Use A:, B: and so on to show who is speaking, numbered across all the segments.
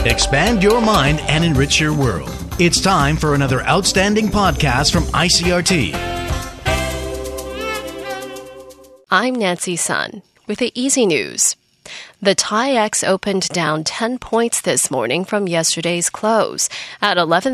A: Expand your mind and enrich your world. It's time for another outstanding podcast from ICRT.
B: I'm Nancy Sun with the Easy News. The TAIEX opened down 10 points this morning from yesterday's close at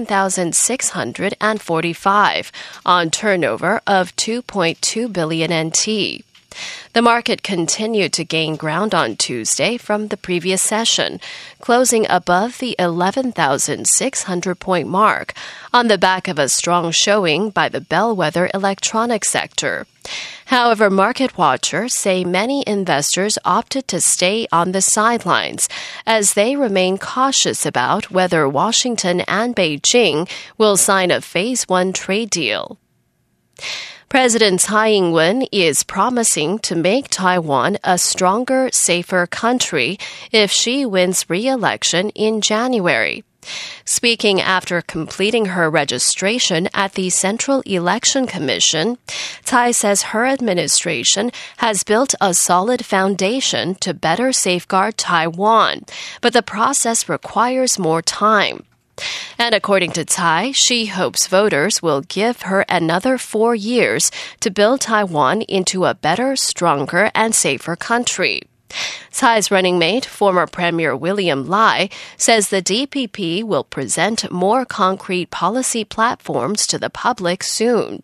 B: 11,645 on turnover of 2.2 billion NT. The market continued to gain ground on Tuesday from the previous session, closing above the 11,600-point mark on the back of a strong showing by the bellwether electronics sector. However, market watchers say many investors opted to stay on the sidelines as they remain cautious about whether Washington and Beijing will sign a Phase 1 trade deal. President Tsai Ing-wen is promising to make Taiwan a stronger, safer country if she wins re-election in January. Speaking after completing her registration at the Central Election Commission, Tsai says her administration has built a solid foundation to better safeguard Taiwan, but the process requires more time. And according to Tsai, she hopes voters will give her another 4 years to build Taiwan into a better, stronger, and safer country. Tsai's running mate, former Premier William Lai, says the DPP will present more concrete policy platforms to the public soon.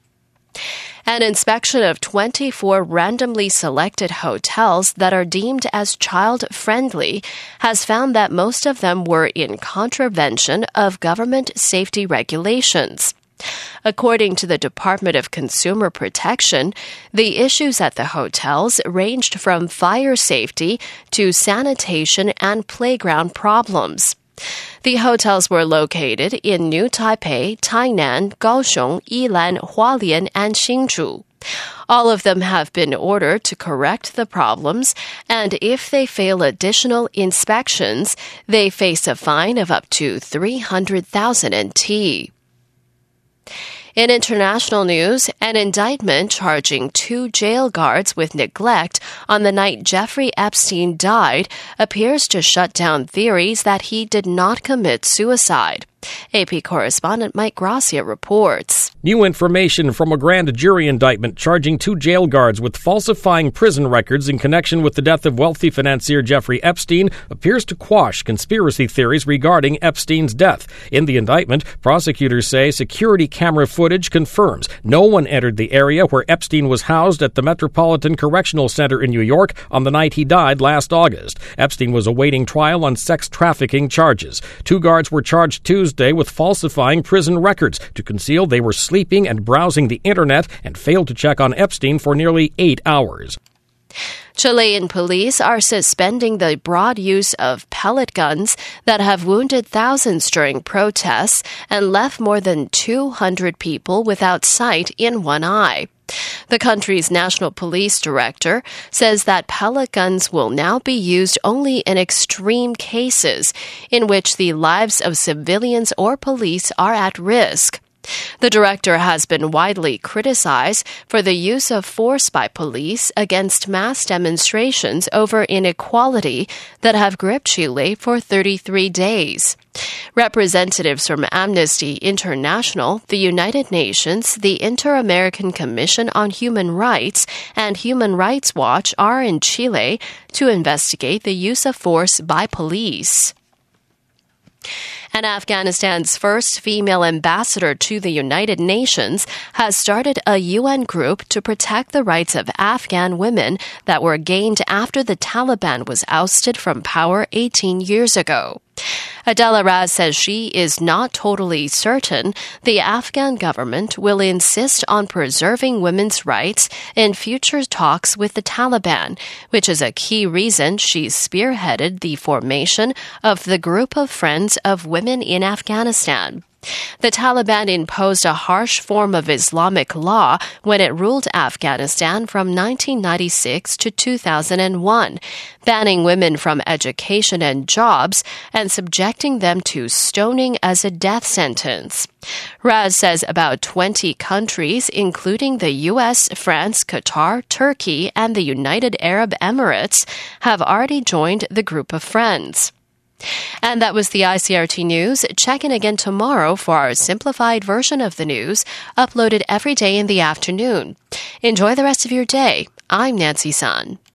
B: An inspection of 24 randomly selected hotels that are deemed as child-friendly has found that most of them were in contravention of government safety regulations. According to the Department of Consumer Protection, the issues at the hotels ranged from fire safety to sanitation and playground problems. The hotels were located in New Taipei, Tainan, Kaohsiung, Yilan, Hualien, and Hsinchu. All of them have been ordered to correct the problems, and if they fail additional inspections, they face a fine of up to 300,000 NT. In international news, an indictment charging 2 jail guards with neglect on the night Jeffrey Epstein died appears to shut down theories that he did not commit suicide. AP correspondent Mike Gracia reports.
C: New information from a grand jury indictment charging 2 jail guards with falsifying prison records in connection with the death of wealthy financier Jeffrey Epstein appears to quash conspiracy theories regarding Epstein's death. In the indictment, prosecutors say security camera footage confirms no one entered the area where Epstein was housed at the Metropolitan Correctional Center in New York on the night he died last August. Epstein was awaiting trial on sex trafficking charges. 2 guards were charged Tuesday with falsifying prison records to conceal they were sleeping and browsing the internet and failed to check on Epstein for nearly 8 hours.
B: Chilean police are suspending the broad use of pellet guns that have wounded thousands during protests and left more than 200 people without sight in one eye. The country's national police director says that pellet guns will now be used only in extreme cases in which the lives of civilians or police are at risk. The director has been widely criticized for the use of force by police against mass demonstrations over inequality that have gripped Chile for 33 days. Representatives from Amnesty International, the United Nations, the Inter-American Commission on Human Rights, and Human Rights Watch are in Chile to investigate the use of force by police. And Afghanistan's first female ambassador to the United Nations has started a UN group to protect the rights of Afghan women that were gained after the Taliban was ousted from power 18 years ago. Adela Raz says she is not totally certain the Afghan government will insist on preserving women's rights in future talks with the Taliban, which is a key reason she's spearheaded the formation of the Group of Friends of Women in Afghanistan. The Taliban imposed a harsh form of Islamic law when it ruled Afghanistan from 1996 to 2001, banning women from education and jobs and subjecting them to stoning as a death sentence. Raz says about 20 countries, including the U.S., France, Qatar, Turkey, and the United Arab Emirates, have already joined the Group of Friends. And that was the ICRT News. Check in again tomorrow for our simplified version of the news, uploaded every day in the afternoon. Enjoy the rest of your day. I'm Nancy Sun.